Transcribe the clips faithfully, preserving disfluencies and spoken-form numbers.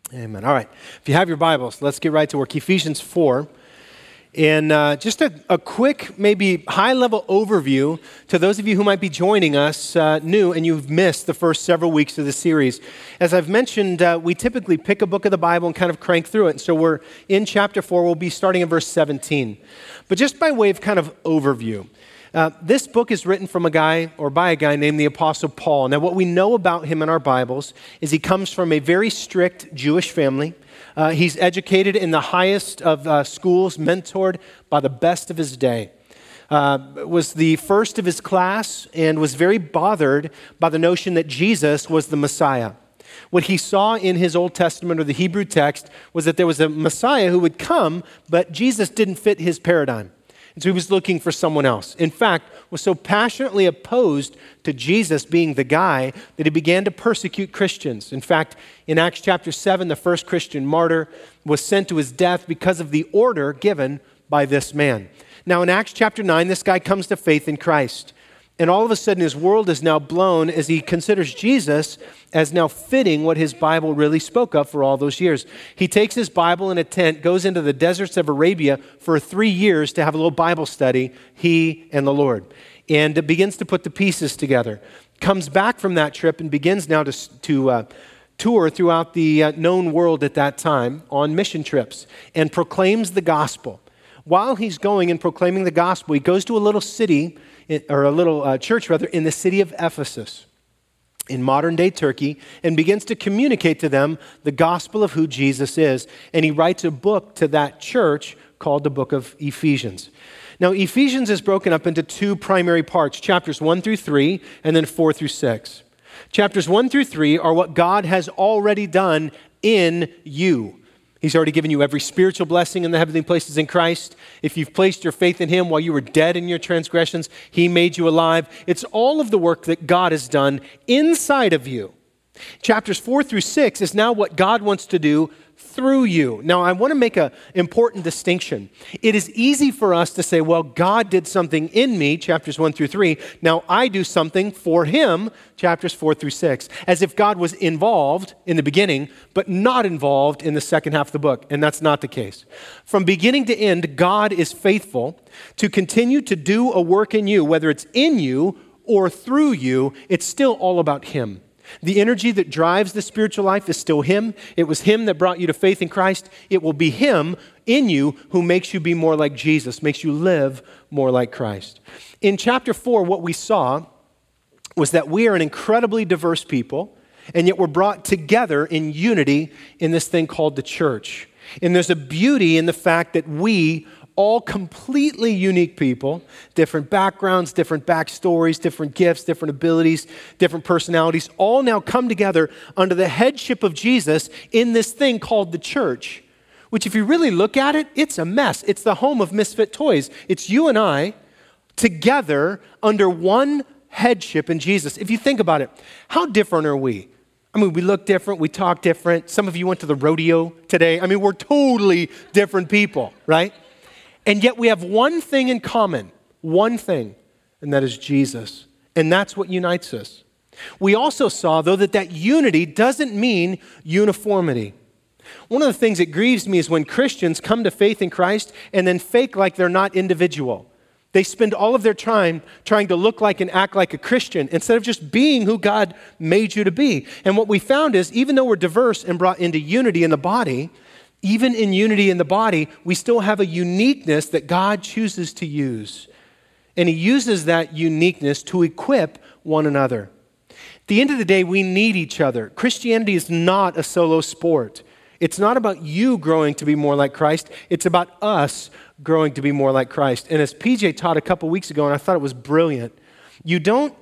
Amen. All right. If you have your Bibles, let's get right to work. Ephesians four. And uh, just a, a quick, maybe high-level overview to those of you who might be joining us uh, new and you've missed the first several weeks of the series. As I've mentioned, uh, we typically pick a book of the Bible and kind of crank through it. And so we're in chapter four. We'll be starting in verse seventeen. But just by way of kind of overview, uh, this book is written from a guy or by a guy named the Apostle Paul. Now, what we know about him in our Bibles is he comes from a very strict Jewish family. Uh, he's educated in the highest of uh, schools, mentored by the best of his day. Uh, was the first of his class and was very bothered by the notion that Jesus was the Messiah. What he saw in his Old Testament or the Hebrew text was that there was a Messiah who would come, but Jesus didn't fit his paradigm. And so he was looking for someone else. In fact, was so passionately opposed to Jesus being the guy that he began to persecute Christians. In fact, in Acts chapter seven, the first Christian martyr was sent to his death because of the order given by this man. Now, in Acts chapter nine, this guy comes to faith in Christ. And all of a sudden, his world is now blown as he considers Jesus as now fitting what his Bible really spoke of for all those years. He takes his Bible in a tent, goes into the deserts of Arabia for three years to have a little Bible study, he and the Lord, and begins to put the pieces together. Comes back from that trip and begins now to, to uh, tour throughout the uh, known world at that time on mission trips and proclaims the gospel. While he's going and proclaiming the gospel, he goes to a little city, or a little uh, church rather, in the city of Ephesus in modern-day Turkey, and begins to communicate to them the gospel of who Jesus is. And he writes a book to that church called the book of Ephesians. Now, Ephesians is broken up into two primary parts, chapters one through three, and then four through six. Chapters one through three are what God has already done in you. He's already given you every spiritual blessing in the heavenly places in Christ. If you've placed your faith in him while you were dead in your transgressions, he made you alive. It's all of the work that God has done inside of you. Chapters four through six is now what God wants to do through you. Now, I want to make an important distinction. It is easy for us to say, well, God did something in me, chapters one through three. Now I do something for him, chapters four through six, as if God was involved in the beginning, but not involved in the second half of the book. And that's not the case. From beginning to end, God is faithful to continue to do a work in you, whether it's in you or through you. It's still all about him. The energy that drives the spiritual life is still him. It was him that brought you to faith in Christ. It will be him in you who makes you be more like Jesus, makes you live more like Christ. In chapter four, what we saw was that we are an incredibly diverse people, and yet we're brought together in unity in this thing called the church. And there's a beauty in the fact that we all completely unique people, different backgrounds, different backstories, different gifts, different abilities, different personalities, all now come together under the headship of Jesus in this thing called the church, which if you really look at it, it's a mess. It's the home of misfit toys. It's you and I together under one headship in Jesus. If you think about it, how different are we? I mean, we look different, we talk different. Some of you went to the rodeo today. I mean, we're totally different people, right? And yet we have one thing in common, one thing, and that is Jesus. And that's what unites us. We also saw, though, that that unity doesn't mean uniformity. One of the things that grieves me is when Christians come to faith in Christ and then fake like they're not individual. They spend all of their time trying to look like and act like a Christian instead of just being who God made you to be. And what we found is, even though we're diverse and brought into unity in the body, even in unity in the body, we still have a uniqueness that God chooses to use. And he uses that uniqueness to equip one another. At the end of the day, we need each other. Christianity is not a solo sport. It's not about you growing to be more like Christ. It's about us growing to be more like Christ. And as P J taught a couple weeks ago, and I thought it was brilliant, you don't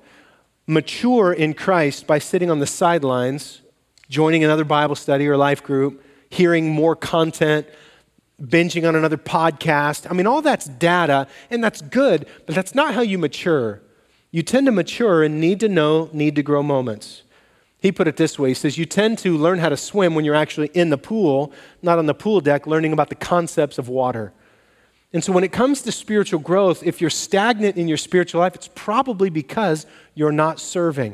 mature in Christ by sitting on the sidelines, joining another Bible study or life group, hearing more content, binging on another podcast. I mean, all that's data, and that's good, but that's not how you mature. You tend to mature in need to know, need to grow moments. He put it this way. He says, you tend to learn how to swim when you're actually in the pool, not on the pool deck, learning about the concepts of water. And so when it comes to spiritual growth, if you're stagnant in your spiritual life, it's probably because you're not serving.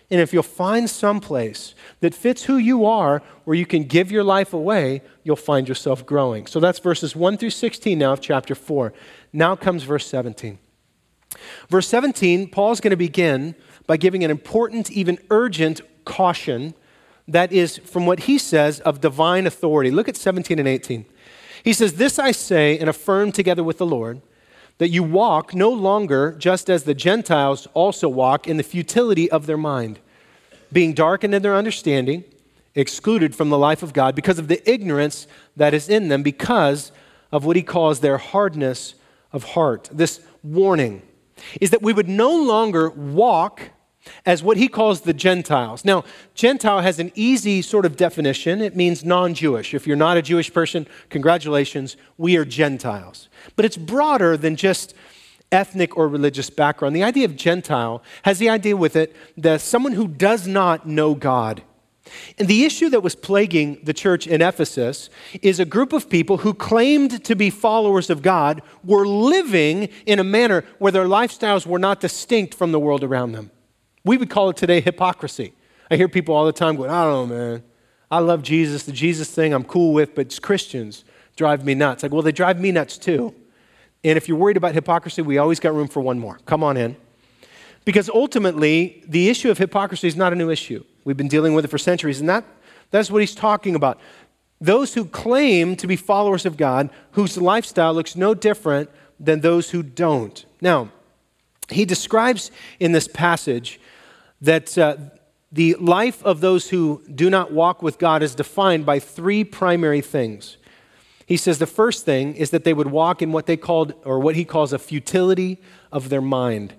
And if you'll find some place that fits who you are, where you can give your life away, you'll find yourself growing. So that's verses one through sixteen now of chapter four. Now comes verse seventeen. Verse seventeen, Paul's going to begin by giving an important, even urgent caution that is, from what he says, of divine authority. Look at seventeen and eighteen. He says, "This I say and affirm together with the Lord, that you walk no longer just as the Gentiles also walk in the futility of their mind, being darkened in their understanding, excluded from the life of God because of the ignorance that is in them, because of what he calls their hardness of heart." This warning is that we would no longer walk as what he calls the Gentiles. Now, Gentile has an easy sort of definition. It means non-Jewish. If you're not a Jewish person, congratulations, we are Gentiles. But it's broader than just ethnic or religious background. The idea of Gentile has the idea with it that someone who does not know God. And the issue that was plaguing the church in Ephesus is a group of people who claimed to be followers of God were living in a manner where their lifestyles were not distinct from the world around them. We would call it today hypocrisy. I hear people all the time going, "I don't know, man. I love Jesus. The Jesus thing I'm cool with, but Christians drive me nuts." Like, well, they drive me nuts too. And if you're worried about hypocrisy, we always got room for one more. Come on in. Because ultimately, the issue of hypocrisy is not a new issue. We've been dealing with it for centuries, and that, that's what he's talking about. Those who claim to be followers of God, whose lifestyle looks no different than those who don't. Now, he describes in this passage that uh, the life of those who do not walk with God is defined by three primary things. He says the first thing is that they would walk in what they called, or what he calls, a futility of their mind.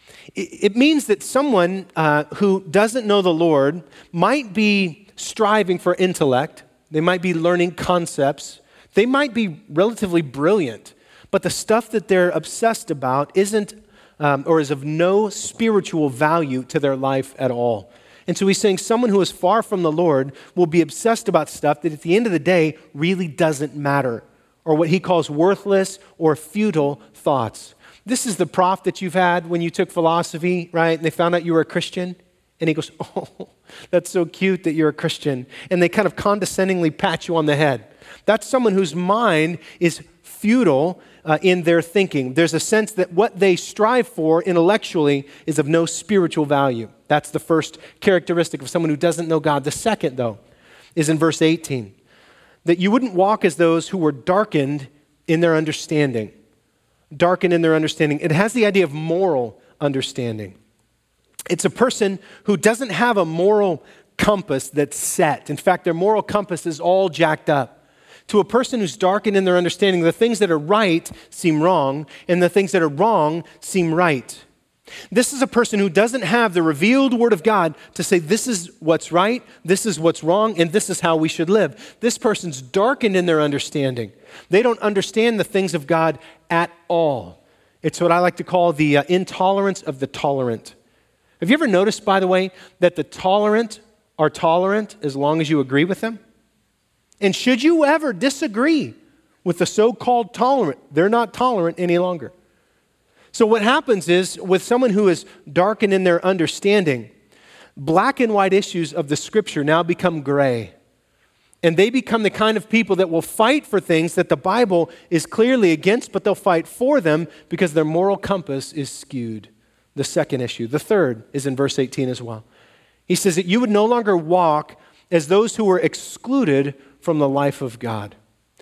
It means that someone uh, who doesn't know the Lord might be striving for intellect. They might be learning concepts. They might be relatively brilliant, but the stuff that they're obsessed about isn't um, or is of no spiritual value to their life at all. And so he's saying someone who is far from the Lord will be obsessed about stuff that at the end of the day really doesn't matter, or what he calls worthless or futile thoughts. This is the prof that you've had when you took philosophy, right? And they found out you were a Christian. And he goes, "Oh, that's so cute that you're a Christian." And they kind of condescendingly pat you on the head. That's someone whose mind is futile uh, in their thinking. There's a sense that what they strive for intellectually is of no spiritual value. That's the first characteristic of someone who doesn't know God. The second, though, is in verse eighteen, that you wouldn't walk as those who were darkened in their understanding. Darkened in their understanding. It has the idea of moral understanding. It's a person who doesn't have a moral compass that's set. In fact, their moral compass is all jacked up. To a person who's darkened in their understanding, the things that are right seem wrong, and the things that are wrong seem right. This is a person who doesn't have the revealed word of God to say this is what's right, this is what's wrong, and this is how we should live. This person's darkened in their understanding. They don't understand the things of God at all. It's what I like to call the uh, intolerance of the tolerant. Have you ever noticed, by the way, that the tolerant are tolerant as long as you agree with them? And should you ever disagree with the so-called tolerant, they're not tolerant any longer. So what happens is, with someone who is darkened in their understanding, black and white issues of the Scripture now become gray. And they become the kind of people that will fight for things that the Bible is clearly against, but they'll fight for them because their moral compass is skewed. The second issue. The third is in verse eighteen as well. He says that you would no longer walk as those who were excluded from the life of God.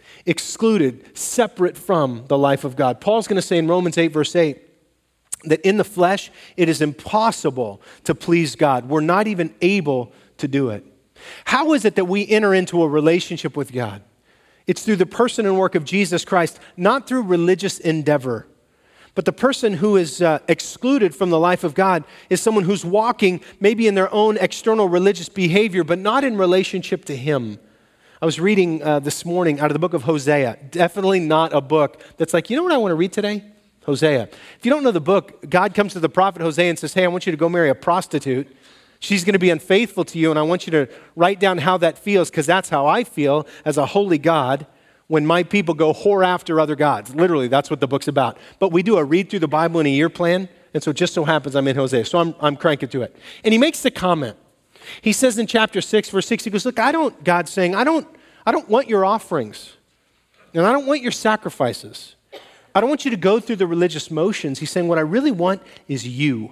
Excluded, separate from the life of God. Paul's going to say in Romans eight, verse eight, that in the flesh, it is impossible to please God. We're not even able to do it. How is it that we enter into a relationship with God? It's through the person and work of Jesus Christ, not through religious endeavor. But the person who is uh, excluded from the life of God is someone who's walking maybe in their own external religious behavior, but not in relationship to Him. I was reading uh, this morning out of the book of Hosea. Definitely not a book that's like, you know what I want to read today? Hosea. If you don't know the book, God comes to the prophet Hosea and says, hey, I want you to go marry a prostitute. She's going to be unfaithful to you, and I want you to write down how that feels, because that's how I feel as a holy God when my people go whore after other gods. Literally, that's what the book's about. But we do a read through the Bible in a year plan. And so it just so happens I'm in Hosea. So I'm, I'm cranking to it. And he makes the comment. He says in chapter six, verse six, he goes, look, I don't, God's saying, I don't, I don't want your offerings. And I don't want your sacrifices. I don't want you to go through the religious motions. He's saying, what I really want is you.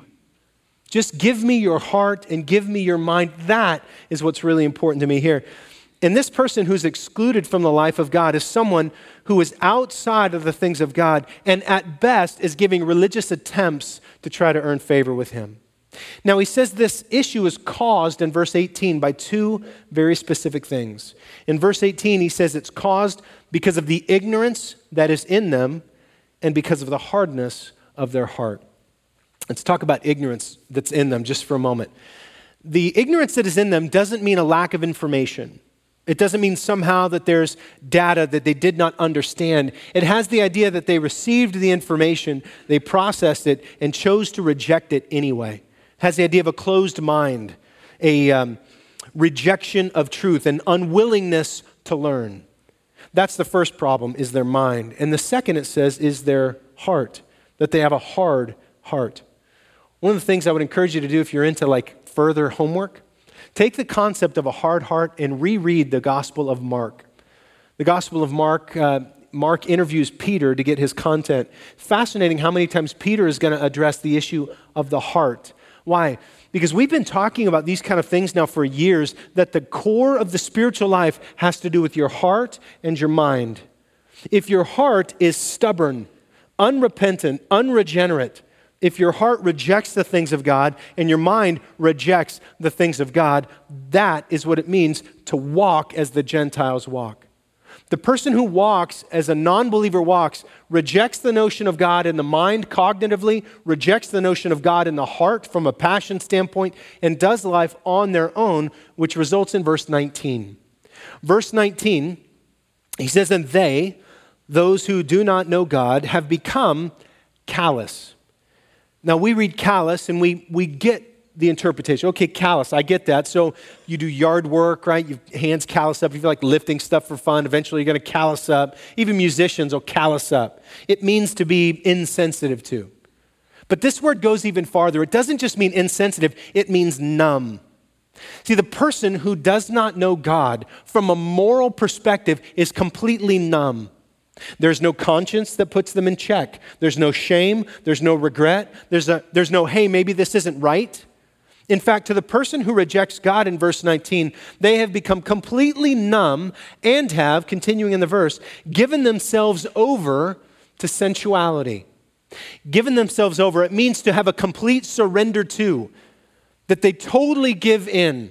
Just give me your heart and give me your mind. That is what's really important to me here. And this person who's excluded from the life of God is someone who is outside of the things of God and at best is giving religious attempts to try to earn favor with him. Now he says this issue is caused in verse eighteen by two very specific things. In verse eighteen he says it's caused because of the ignorance that is in them and because of the hardness of their heart. Let's talk about ignorance that's in them just for a moment. The ignorance that is in them doesn't mean a lack of information. It doesn't mean somehow that there's data that they did not understand. It has the idea that they received the information, they processed it, and chose to reject it anyway. It has the idea of a closed mind, a um, rejection of truth, an unwillingness to learn. That's the first problem, is their mind. And the second, it says, is their heart, that they have a hard heart. One of the things I would encourage you to do if you're into like further homework, take the concept of a hard heart and reread the Gospel of Mark. The Gospel of Mark, uh, Mark interviews Peter to get his content. Fascinating how many times Peter is going to address the issue of the heart. Why? Because we've been talking about these kind of things now for years, that the core of the spiritual life has to do with your heart and your mind. If your heart is stubborn, unrepentant, unregenerate, if your heart rejects the things of God and your mind rejects the things of God, that is what it means to walk as the Gentiles walk. The person who walks as a non-believer walks rejects the notion of God in the mind cognitively, rejects the notion of God in the heart from a passion standpoint, and does life on their own, which results in verse nineteen. Verse nineteen, he says, and they, those who do not know God, have become callous. Now, we read callous and we, we get the interpretation. Okay, callous, I get that. So you do yard work, right? Your hands callous up. You feel like lifting stuff for fun. Eventually, you're going to callous up. Even musicians will callous up. It means to be insensitive to. But this word goes even farther. It doesn't just mean insensitive. It means numb. See, the person who does not know God from a moral perspective is completely numb. There's no conscience that puts them in check. There's no shame. There's no regret. There's, a, there's no, hey, maybe this isn't right. In fact, to the person who rejects God in verse nineteen, they have become completely numb and have, continuing in the verse, given themselves over to sensuality. Given themselves over, it means to have a complete surrender to, that they totally give in,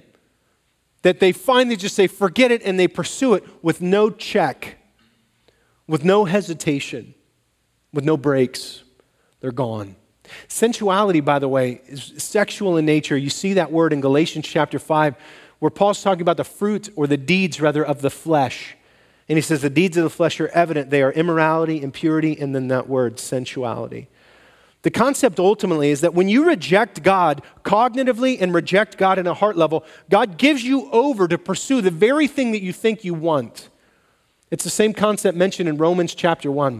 that they finally just say, forget it, and they pursue it with no check. With no hesitation, with no breaks, they're gone. Sensuality, by the way, is sexual in nature. You see that word in Galatians chapter five, where Paul's talking about the fruit, or the deeds rather, of the flesh. And he says the deeds of the flesh are evident. They are immorality, impurity, and then that word, sensuality. The concept ultimately is that when you reject God cognitively and reject God in a heart level, God gives you over to pursue the very thing that you think you want. It's the same concept mentioned in Romans chapter one,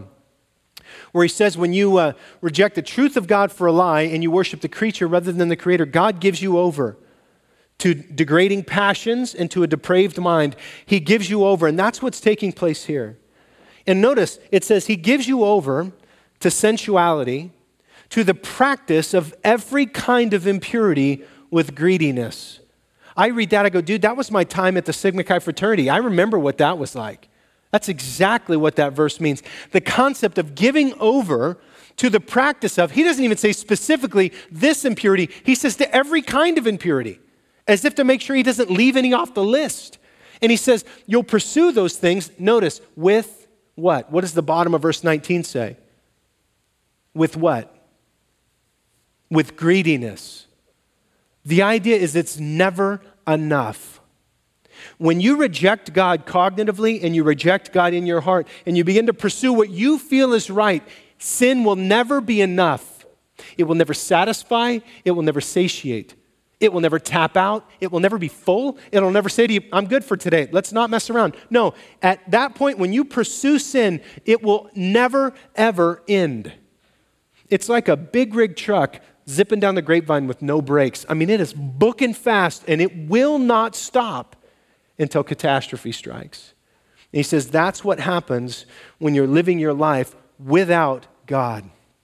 where he says when you uh, reject the truth of God for a lie and you worship the creature rather than the creator, God gives you over to degrading passions and to a depraved mind. He gives you over, and that's what's taking place here. And notice, it says he gives you over to sensuality, to the practice of every kind of impurity with greediness. I read that, I go, dude, that was my time at the Sigma Chi fraternity. I remember what that was like. That's exactly what that verse means. The concept of giving over to the practice of, he doesn't even say specifically this impurity, he says to every kind of impurity, as if to make sure he doesn't leave any off the list. And he says, you'll pursue those things, notice, with what? What does the bottom of verse nineteen say? With what? With greediness. The idea is it's never enough. When you reject God cognitively and you reject God in your heart and you begin to pursue what you feel is right, sin will never be enough. It will never satisfy. It will never satiate. It will never tap out. It will never be full. It'll never say to you, I'm good for today. Let's not mess around. No, at that point when you pursue sin, it will never, ever end. It's like a big rig truck zipping down the grapevine with no brakes. I mean, it is booking fast, and it will not stop until catastrophe strikes. And he says that's what happens when you're living your life without God.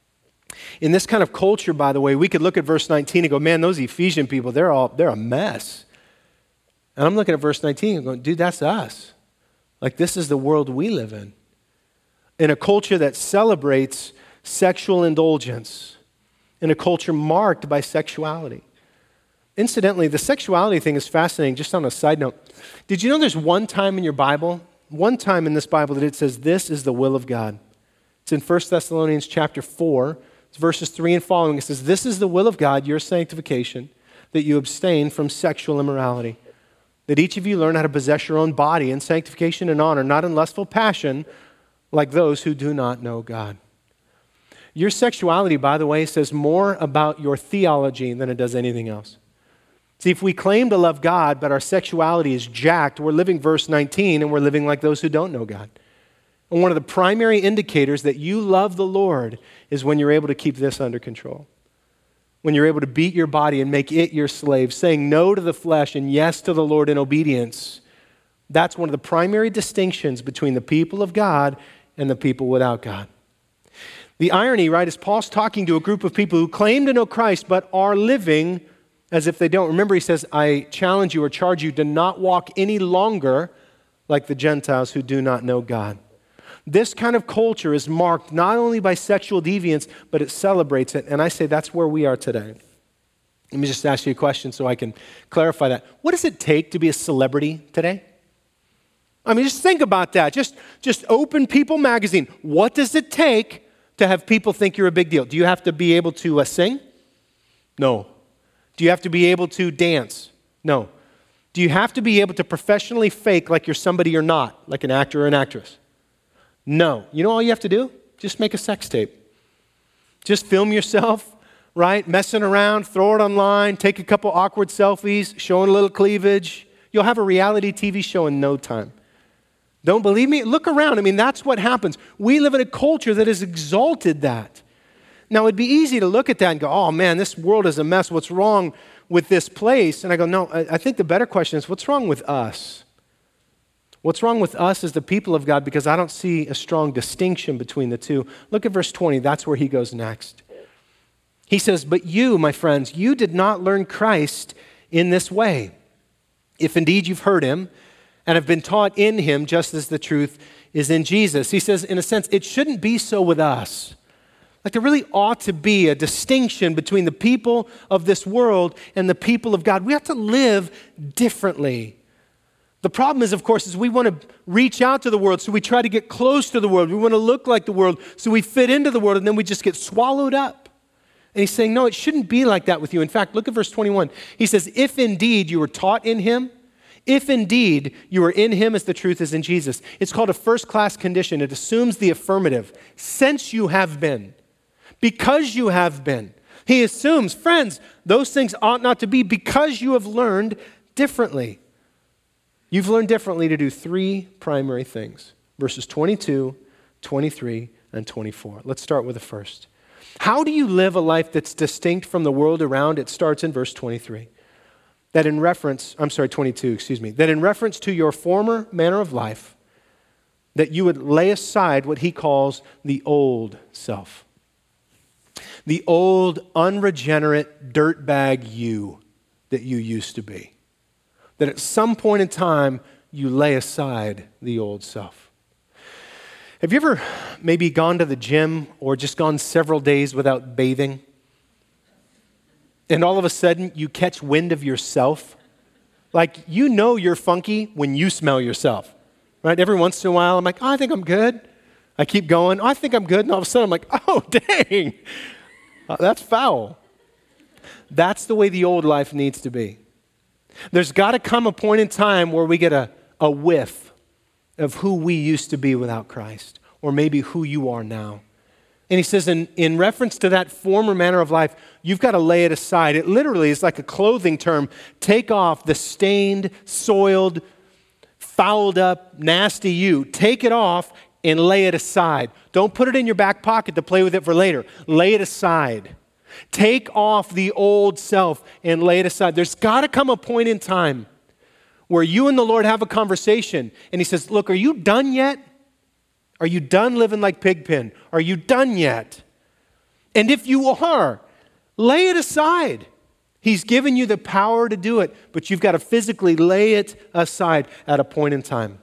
In this kind of culture, by the way, we could look at verse nineteen and go, man, those Ephesian people, they're all, they're a mess. And I'm looking at verse nineteen and going, dude, that's us. Like, this is the world we live in. In a culture that celebrates sexual indulgence, in a culture marked by sexuality. Incidentally, the sexuality thing is fascinating. Just on a side note, did you know there's one time in your Bible, one time in this Bible that it says this is the will of God? It's in First Thessalonians chapter four, it's verses three and following. It says, this is the will of God, your sanctification, that you abstain from sexual immorality, that each of you learn how to possess your own body in sanctification and honor, not in lustful passion, like those who do not know God. Your sexuality, by the way, says more about your theology than it does anything else. See, if we claim to love God, but our sexuality is jacked, we're living verse nineteen, and we're living like those who don't know God. And one of the primary indicators that you love the Lord is when you're able to keep this under control. When you're able to beat your body and make it your slave, saying no to the flesh and yes to the Lord in obedience. That's one of the primary distinctions between the people of God and the people without God. The irony, right, is Paul's talking to a group of people who claim to know Christ but are living as if they don't. Remember, he says, I challenge you or charge you to not walk any longer like the Gentiles who do not know God. This kind of culture is marked not only by sexual deviance, but it celebrates it. And I say that's where we are today. Let me just ask you a question so I can clarify that. What does it take to be a celebrity today? I mean, just think about that. Just, just open People magazine. What does it take to have people think you're a big deal? Do you have to be able to uh, sing? No. Do you have to be able to dance? No. Do you have to be able to professionally fake like you're somebody you're not, like an actor or an actress? No. You know all you have to do? Just make a sex tape. Just film yourself, right? Messing around, throw it online, take a couple awkward selfies, showing a little cleavage. You'll have a reality T V show in no time. Don't believe me? Look around. I mean, that's what happens. We live in a culture that has exalted that. Now, it'd be easy to look at that and go, oh man, this world is a mess. What's wrong with this place? And I go, no, I think the better question is, what's wrong with us? What's wrong with us as the people of God? Because I don't see a strong distinction between the two. Look at verse twenty. That's where he goes next. He says, but you, my friends, you did not learn Christ in this way. If indeed you've heard him and have been taught in him, just as the truth is in Jesus. He says, in a sense, it shouldn't be so with us. Like there really ought to be a distinction between the people of this world and the people of God. We have to live differently. The problem is, of course, is we want to reach out to the world, so we try to get close to the world. We want to look like the world, so we fit into the world, and then we just get swallowed up. And he's saying, no, it shouldn't be like that with you. In fact, look at verse twenty-one. He says, if indeed you were taught in him, if indeed you are in him as the truth is in Jesus. It's called a first-class condition. It assumes the affirmative. Since you have been, because you have been. He assumes, friends, those things ought not to be because you have learned differently. You've learned differently to do three primary things. Verses twenty-two, twenty-three, and twenty-four. Let's start with the first. How do you live a life that's distinct from the world around? It starts in verse twenty-three. That in reference, I'm sorry, twenty-two, excuse me. That in reference to your former manner of life, that you would lay aside what he calls the old self. The old, unregenerate, dirtbag you that you used to be. That at some point in time, you lay aside the old self. Have you ever maybe gone to the gym or just gone several days without bathing? And all of a sudden, you catch wind of yourself? Like, you know you're funky when you smell yourself, right? Every once in a while, I'm like, oh, I think I'm good. I keep going, oh, I think I'm good. And all of a sudden, I'm like, oh, dang. Uh, that's foul. That's the way the old life needs to be. There's got to come a point in time where we get a, a whiff of who we used to be without Christ, or maybe who you are now. And he says, in, in reference to that former manner of life, you've got to lay it aside. It literally is like a clothing term. Take off the stained, soiled, fouled up, nasty you. Take it off and lay it aside. Don't put it in your back pocket to play with it for later. Lay it aside. Take off the old self and lay it aside. There's got to come a point in time where you and the Lord have a conversation and he says, look, are you done yet? Are you done living like Pigpen? Are you done yet? And if you are, lay it aside. He's given you the power to do it, but you've got to physically lay it aside at a point in time.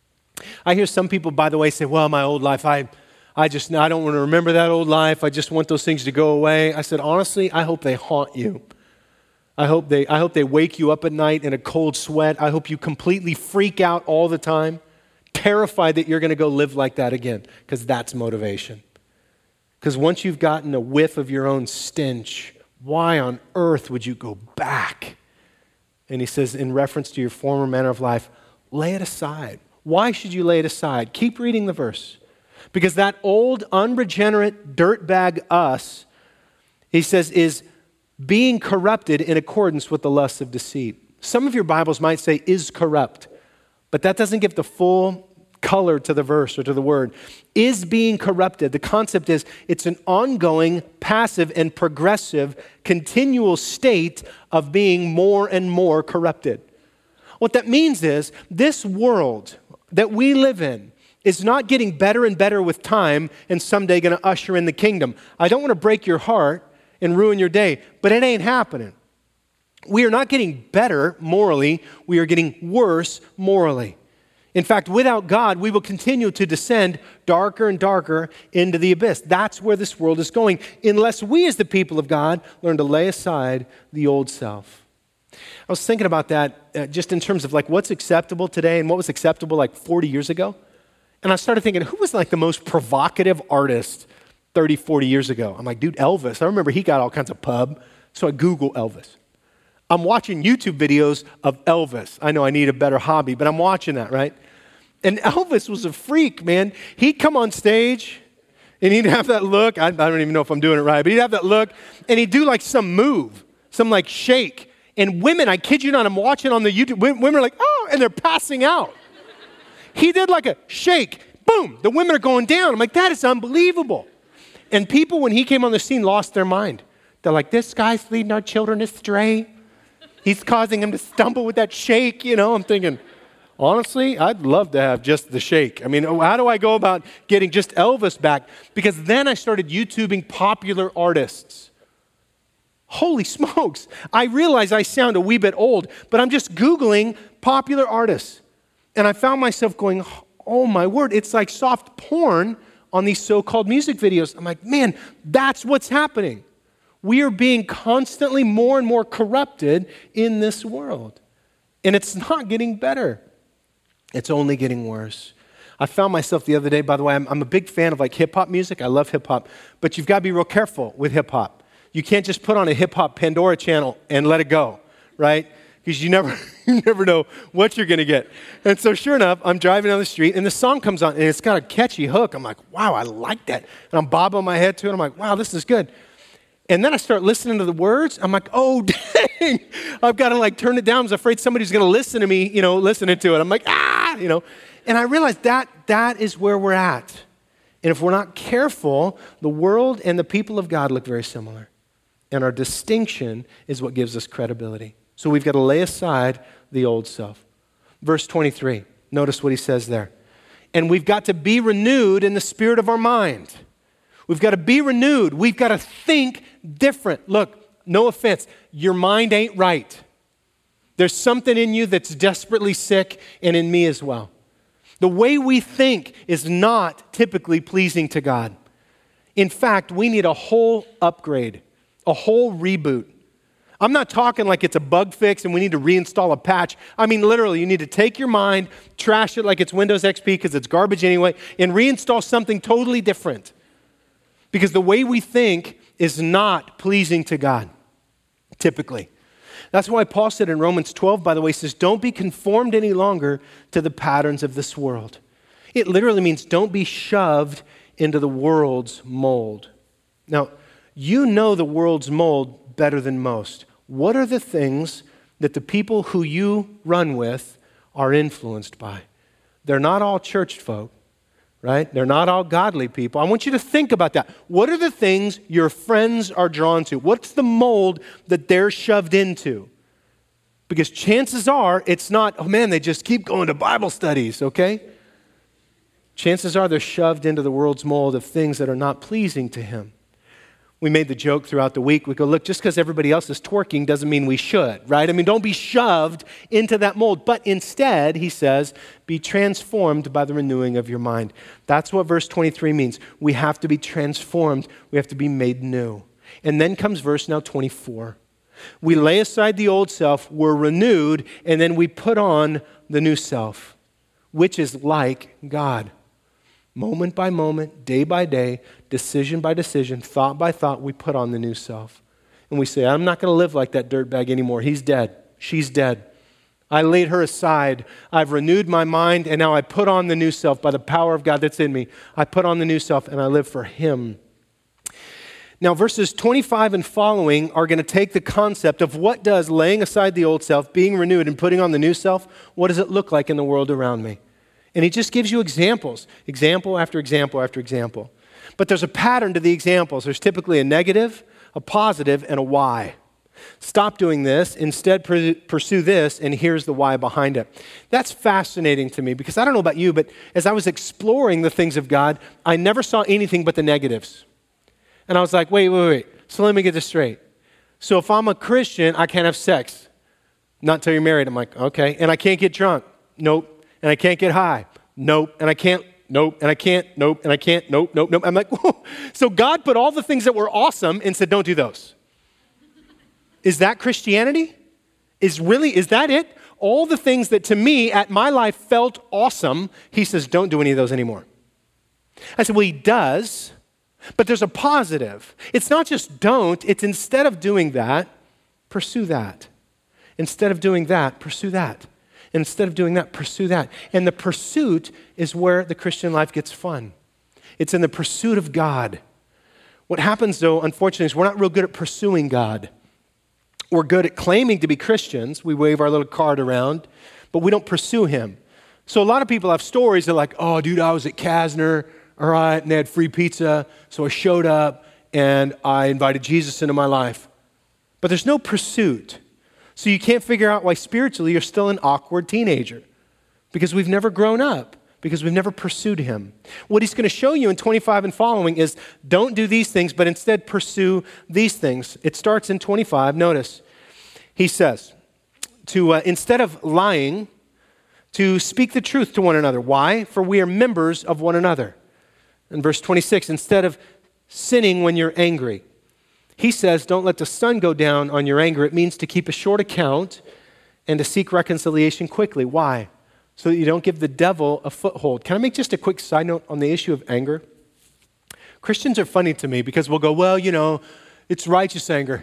I hear some people, by the way, say, well, my old life, I, I just, I don't want to remember that old life. I just want those things to go away. I said, honestly, I hope they haunt you. I hope they, I hope they wake you up at night in a cold sweat. I hope you completely freak out all the time, terrified that you're going to go live like that again, because that's motivation. Because once you've gotten a whiff of your own stench, why on earth would you go back? And he says, in reference to your former manner of life, lay it aside. Why should you lay it aside? Keep reading the verse. Because that old, unregenerate, dirtbag us, he says, is being corrupted in accordance with the lusts of deceit. Some of your Bibles might say is corrupt, but that doesn't give the full color to the verse or to the word. Is being corrupted. The concept is it's an ongoing, passive, and progressive, continual state of being more and more corrupted. What that means is this world that we live in is not getting better and better with time and someday going to usher in the kingdom. I don't want to break your heart and ruin your day, but it ain't happening. We are not getting better morally. We are getting worse morally. In fact, without God, we will continue to descend darker and darker into the abyss. That's where this world is going, unless we as the people of God learn to lay aside the old self. I was thinking about that uh, just in terms of like what's acceptable today and what was acceptable like forty years ago. And I started thinking, who was like the most provocative artist thirty, forty years ago? I'm like, dude, Elvis. I remember he got all kinds of pub. So I Google Elvis. I'm watching YouTube videos of Elvis. I know I need a better hobby, but I'm watching that, right? And Elvis was a freak, man. He'd come on stage and he'd have that look. I, I don't even know if I'm doing it right, but he'd have that look and he'd do like some move, some like shake. And women, I kid you not, I'm watching on the YouTube, women are like, oh, and they're passing out. He did like a shake, boom, the women are going down. I'm like, that is unbelievable. And people, when he came on the scene, lost their mind. They're like, this guy's leading our children astray. He's causing them to stumble with that shake, you know. I'm thinking, honestly, I'd love to have just the shake. I mean, how do I go about getting just Elvis back? Because then I started YouTubing popular artists. Holy smokes. I realize I sound a wee bit old, but I'm just Googling popular artists. And I found myself going, oh my word, it's like soft porn on these so-called music videos. I'm like, man, that's what's happening. We are being constantly more and more corrupted in this world. And it's not getting better. It's only getting worse. I found myself the other day, by the way, I'm, I'm a big fan of like hip-hop music. I love hip-hop. But you've got to be real careful with hip-hop. You can't just put on a hip-hop Pandora channel and let it go, right? Because you never, you never know what you're going to get. And so sure enough, I'm driving down the street and the song comes on and it's got a catchy hook. I'm like, wow, I like that. And I'm bobbing my head to it. I'm like, wow, this is good. And then I start listening to the words. I'm like, oh, dang. I've got to like turn it down. I was afraid somebody's going to listen to me, you know, listening to it. I'm like, ah, you know. And I realized that that is where we're at. And if we're not careful, the world and the people of God look very similar. And our distinction is what gives us credibility. So we've got to lay aside the old self. Verse twenty-three, notice what he says there. And we've got to be renewed in the spirit of our mind. We've got to be renewed. We've got to think different. Look, no offense, your mind ain't right. There's something in you that's desperately sick, and in me as well. The way we think is not typically pleasing to God. In fact, we need a whole upgrade. A whole reboot. I'm not talking like it's a bug fix and we need to reinstall a patch. I mean, literally, you need to take your mind, trash it like it's Windows X P because it's garbage anyway, and reinstall something totally different. Because the way we think is not pleasing to God, typically. That's why Paul said in Romans twelve, by the way, says, don't be conformed any longer to the patterns of this world. It literally means don't be shoved into the world's mold. Now, you know the world's mold better than most. What are the things that the people who you run with are influenced by? They're not all church folk, right? They're not all godly people. I want you to think about that. What are the things your friends are drawn to? What's the mold that they're shoved into? Because chances are it's not, oh man, they just keep going to Bible studies, okay? Chances are they're shoved into the world's mold of things that are not pleasing to him. We made the joke throughout the week. We go, look, just because everybody else is twerking doesn't mean we should, right? I mean, don't be shoved into that mold. But instead, he says, be transformed by the renewing of your mind. That's what verse twenty-three means. We have to be transformed. We have to be made new. And then comes verse now twenty-four. We lay aside the old self, we're renewed, and then we put on the new self, which is like God. Moment by moment, day by day, decision by decision, thought by thought, we put on the new self. And we say, I'm not going to live like that dirtbag anymore. He's dead. She's dead. I laid her aside. I've renewed my mind, and now I put on the new self by the power of God that's in me. I put on the new self, and I live for him. Now, verses twenty-five and following are going to take the concept of what does laying aside the old self, being renewed, and putting on the new self, what does it look like in the world around me? And he just gives you examples, example after example after example. But there's a pattern to the examples. There's typically a negative, a positive, and a why. Stop doing this, instead pursue this, and here's the why behind it. That's fascinating to me because I don't know about you, but as I was exploring the things of God, I never saw anything but the negatives. And I was like, wait, wait, wait. So let me get this straight. So if I'm a Christian, I can't have sex. Not until you're married. I'm like, okay. And I can't get drunk. Nope. And I can't get high. Nope. And I can't, nope. And I can't, nope. And I can't, nope, nope, nope. I'm like, whoa. So God put all the things that were awesome and said, don't do those. Is that Christianity? Is really, is that it? All the things that to me at my life felt awesome, he says, don't do any of those anymore. I said, well, he does, but there's a positive. It's not just don't, it's instead of doing that, pursue that. Instead of doing that, pursue that. Instead of doing that, pursue that. And the pursuit is where the Christian life gets fun. It's in the pursuit of God. What happens, though, unfortunately, is we're not real good at pursuing God. We're good at claiming to be Christians. We wave our little card around, but we don't pursue him. So a lot of people have stories that are like, oh, dude, I was at Kasner, all right, and they had free pizza, so I showed up, and I invited Jesus into my life. But there's no pursuit. So you can't figure out why spiritually you're still an awkward teenager because we've never grown up, because we've never pursued him. What he's going to show you in twenty-five and following is don't do these things, but instead pursue these things. It starts in twenty-five. Notice, he says, to uh, instead of lying, to speak the truth to one another. Why? For we are members of one another. In verse twenty-six, instead of sinning when you're angry. He says, don't let the sun go down on your anger. It means to keep a short account and to seek reconciliation quickly. Why? So that you don't give the devil a foothold. Can I make just a quick side note on the issue of anger? Christians are funny to me because we'll go, well, you know, it's righteous anger.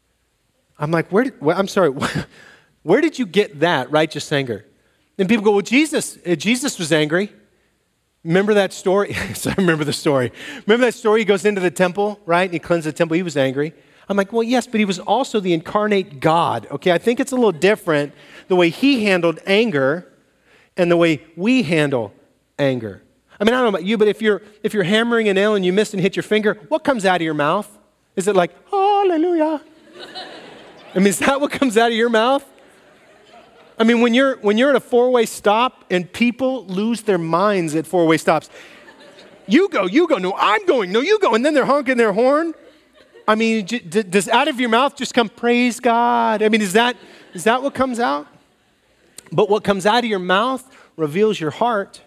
I'm like, where did, well, I'm sorry, where did you get that, righteous anger? And people go, well, Jesus, uh, Jesus was angry. Remember that story? So I remember the story. Remember that story? He goes into the temple, right? And he cleansed the temple. He was angry. I'm like, well, yes, but he was also the incarnate God. Okay, I think it's a little different the way he handled anger and the way we handle anger. I mean, I don't know about you, but if you're if you're hammering a nail and you miss and hit your finger, what comes out of your mouth? Is it like, hallelujah? I mean, is that what comes out of your mouth? I mean, when you're when you're at a four-way stop and people lose their minds at four-way stops, you go, you go, no, I'm going, no, you go, and then they're honking their horn. I mean, does out of your mouth just come, praise God? I mean, is that is that what comes out? But what comes out of your mouth reveals your heart.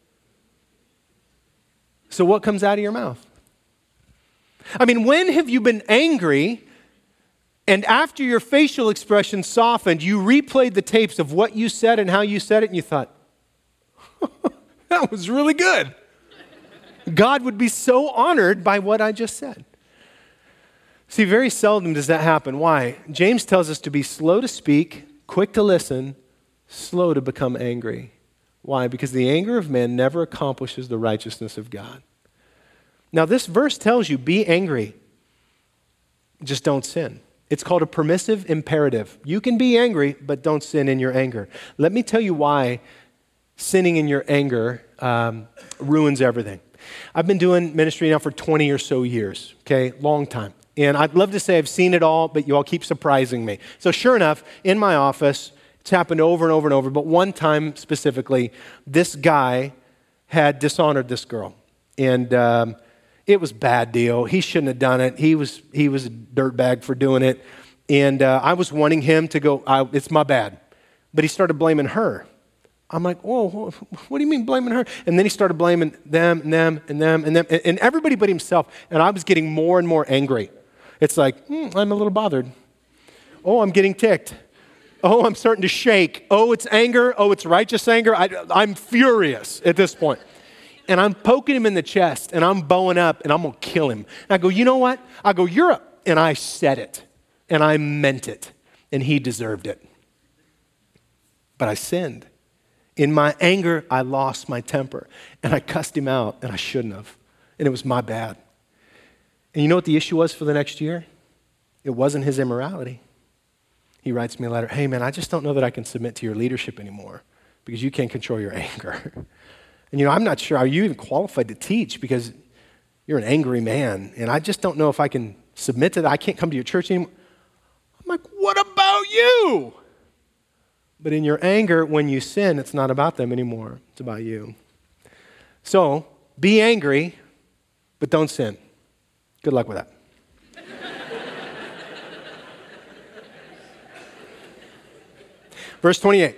So what comes out of your mouth? I mean, when have you been angry and after your facial expression softened, you replayed the tapes of what you said and how you said it, and you thought, that was really good. God would be so honored by what I just said. See, very seldom does that happen. Why? James tells us to be slow to speak, quick to listen, slow to become angry. Why? Because the anger of man never accomplishes the righteousness of God. Now, this verse tells you, be angry, just don't sin. It's called a permissive imperative. You can be angry, but don't sin in your anger. Let me tell you why sinning in your anger um, ruins everything. I've been doing ministry now for twenty or so years, okay, long time. And I'd love to say I've seen it all, but you all keep surprising me. So sure enough, in my office, it's happened over and over and over, but one time specifically, this guy had dishonored this girl. And um, it was a bad deal. He shouldn't have done it. He was he was a dirtbag for doing it. And uh, I was wanting him to go, I, it's my bad. But he started blaming her. I'm like, whoa, what do you mean blaming her? And then he started blaming them and them and them and them and everybody but himself. And I was getting more and more angry. It's like, hmm, I'm a little bothered. Oh, I'm getting ticked. Oh, I'm starting to shake. Oh, it's anger. Oh, it's righteous anger. I, I'm furious at this point. And I'm poking him in the chest, and I'm bowing up, and I'm going to kill him. And I go, you know what? I go, you're up. And I said it, and I meant it, and he deserved it. But I sinned. In my anger, I lost my temper, and I cussed him out, and I shouldn't have. And it was my bad. And you know what the issue was for the next year? It wasn't his immorality. He writes me a letter, hey man, I just don't know that I can submit to your leadership anymore because you can't control your anger. And you know, I'm not sure, are you even qualified to teach because you're an angry man and I just don't know if I can submit to that. I can't come to your church anymore. I'm like, what about you? But in your anger, when you sin, it's not about them anymore. It's about you. So be angry, but don't sin. Good luck with that. Verse twenty-eight,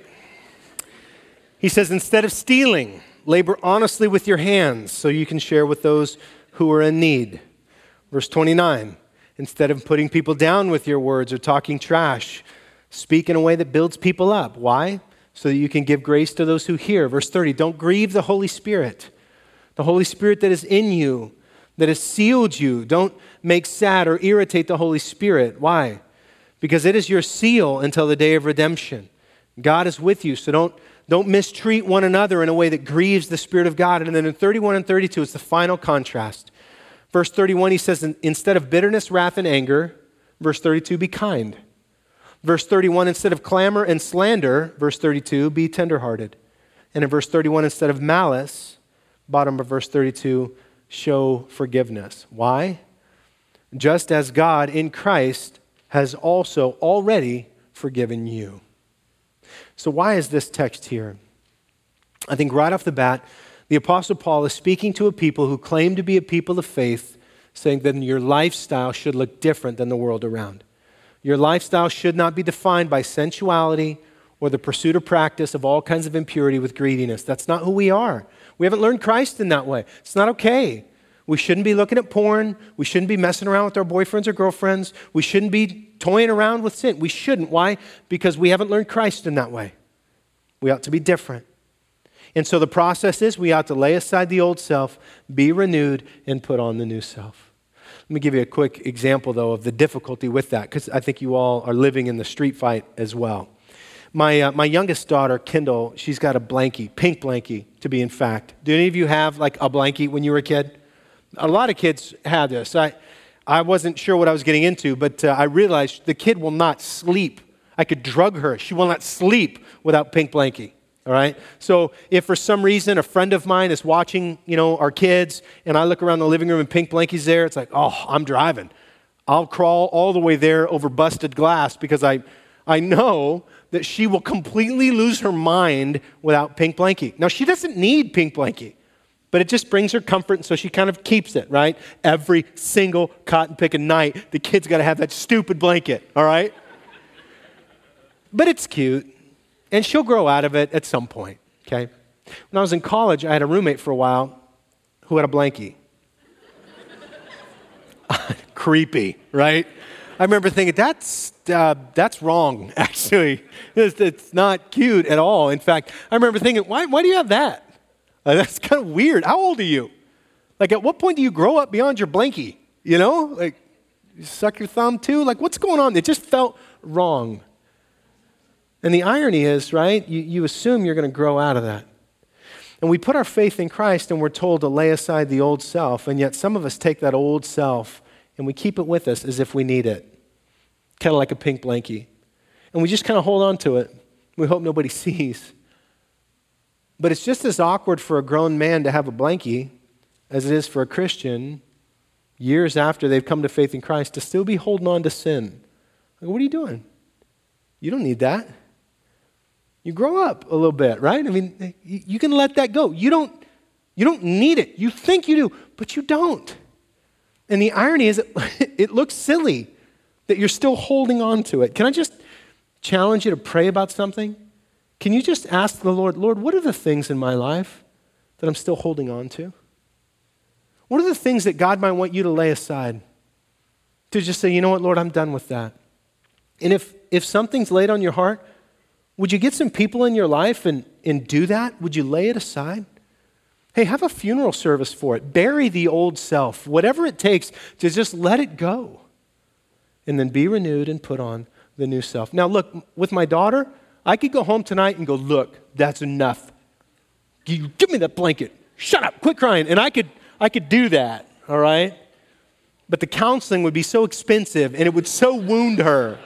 he says, instead of stealing, labor honestly with your hands so you can share with those who are in need. Verse twenty-nine, instead of putting people down with your words or talking trash, speak in a way that builds people up. Why? So that you can give grace to those who hear. Verse thirty, don't grieve the Holy Spirit, the Holy Spirit that is in you, that has sealed you. Don't make sad or irritate the Holy Spirit. Why? Because it is your seal until the day of redemption. God is with you, so don't, don't mistreat one another in a way that grieves the Spirit of God. And then in thirty-one and thirty-two, it's the final contrast. Verse thirty-one, he says, instead of bitterness, wrath, and anger, verse thirty-two, be kind. Verse thirty-one, instead of clamor and slander, verse thirty-two, be tenderhearted. And in verse thirty-one, instead of malice, bottom of verse thirty-two, show forgiveness. Why? Just as God in Christ has also already forgiven you. So why is this text here? I think right off the bat, the Apostle Paul is speaking to a people who claim to be a people of faith, saying that your lifestyle should look different than the world around. Your lifestyle should not be defined by sensuality or the pursuit or practice of all kinds of impurity with greediness. That's not who we are. We haven't learned Christ in that way. It's not okay. We shouldn't be looking at porn. We shouldn't be messing around with our boyfriends or girlfriends. We shouldn't be toying around with sin. We shouldn't. Why? Because we haven't learned Christ in that way. We ought to be different. And so the process is we ought to lay aside the old self, be renewed, and put on the new self. Let me give you a quick example, though, of the difficulty with that, because I think you all are living in the street fight as well. My uh, my youngest daughter, Kendall, she's got a blankie, pink blankie, to be in fact. Do any of you have like a blankie when you were a kid? A lot of kids had this. I I wasn't sure what I was getting into, but uh, I realized the kid will not sleep. I could drug her. She will not sleep without pink blankie. All right. So if for some reason a friend of mine is watching, you know, our kids, and I look around the living room and pink blankie's there, it's like, oh, I'm driving. I'll crawl all the way there over busted glass because I, I know that she will completely lose her mind without pink blankie. Now she doesn't need pink blankie, but it just brings her comfort, and so she kind of keeps it. Right. Every single cotton picking night, the kid's got to have that stupid blanket. All right. But it's cute. And she'll grow out of it at some point, okay? When I was in college, I had a roommate for a while who had a blankie. Creepy, right? I remember thinking, that's uh, that's wrong, actually. It's, it's not cute at all. In fact, I remember thinking, why, why do you have that? Uh, that's kind of weird. How old are you? Like, at what point do you grow up beyond your blankie? You know? Like, you suck your thumb too? Like, what's going on? It just felt wrong. And the irony is, right, you, you assume you're going to grow out of that. And we put our faith in Christ and we're told to lay aside the old self, and yet some of us take that old self and we keep it with us as if we need it, kind of like a pink blankie. And we just kind of hold on to it. We hope nobody sees. But it's just as awkward for a grown man to have a blankie as it is for a Christian years after they've come to faith in Christ to still be holding on to sin. Like, what are you doing? You don't need that. You grow up a little bit, right? I mean, you can let that go. You don't, you don't need it. You think you do, but you don't. And the irony is, it, it looks silly that you're still holding on to it. Can I just challenge you to pray about something? Can you just ask the Lord, Lord, what are the things in my life that I'm still holding on to? What are the things that God might want you to lay aside? To just say, you know what, Lord, I'm done with that. And if, if something's laid on your heart, would you get some people in your life and, and do that? Would you lay it aside? Hey, have a funeral service for it. Bury the old self, whatever it takes to just let it go. And then be renewed and put on the new self. Now look, with my daughter, I could go home tonight and go, look, that's enough. You, give me that blanket. Shut up, quit crying. And I could, I could do that, all right? But the counseling would be so expensive and it would so wound her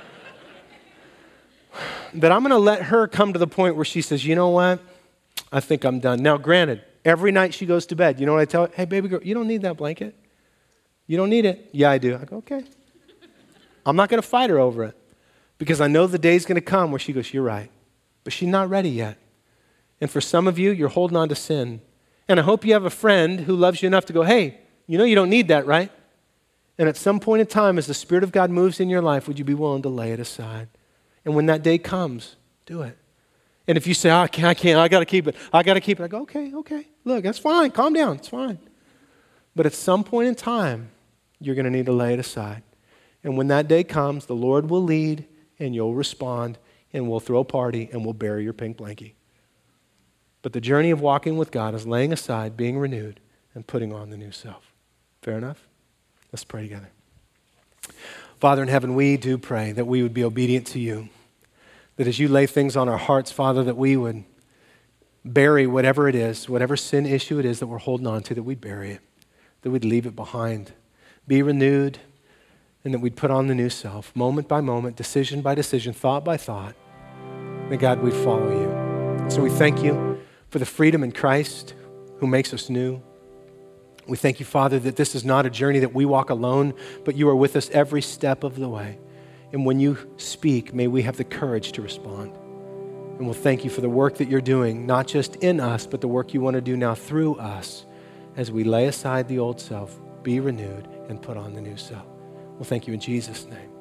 that I'm going to let her come to the point where she says, you know what? I think I'm done. Now, granted, every night she goes to bed, you know what I tell her? Hey, baby girl, you don't need that blanket. You don't need it. Yeah, I do. I go, okay. I'm not going to fight her over it because I know the day's going to come where she goes, you're right. But she's not ready yet. And for some of you, you're holding on to sin. And I hope you have a friend who loves you enough to go, hey, you know you don't need that, right? And at some point in time, as the Spirit of God moves in your life, would you be willing to lay it aside? And when that day comes, do it. And if you say, oh, I can't, I can't, I got to keep it, I got to keep it, I go, okay, okay, look, that's fine, calm down, it's fine. But at some point in time, you're going to need to lay it aside. And when that day comes, the Lord will lead and you'll respond and we'll throw a party and we'll bury your pink blankie. But the journey of walking with God is laying aside, being renewed, and putting on the new self. Fair enough? Let's pray together. Father in heaven, we do pray that we would be obedient to you, that as you lay things on our hearts, Father, that we would bury whatever it is, whatever sin issue it is that we're holding on to, that we'd bury it, that we'd leave it behind, be renewed, and that we'd put on the new self, moment by moment, decision by decision, thought by thought, that God, we'd follow you. So we thank you for the freedom in Christ who makes us new. We thank you, Father, that this is not a journey that we walk alone, but you are with us every step of the way. And when you speak, may we have the courage to respond. And we'll thank you for the work that you're doing, not just in us, but the work you want to do now through us as we lay aside the old self, be renewed, and put on the new self. We'll thank you in Jesus' name.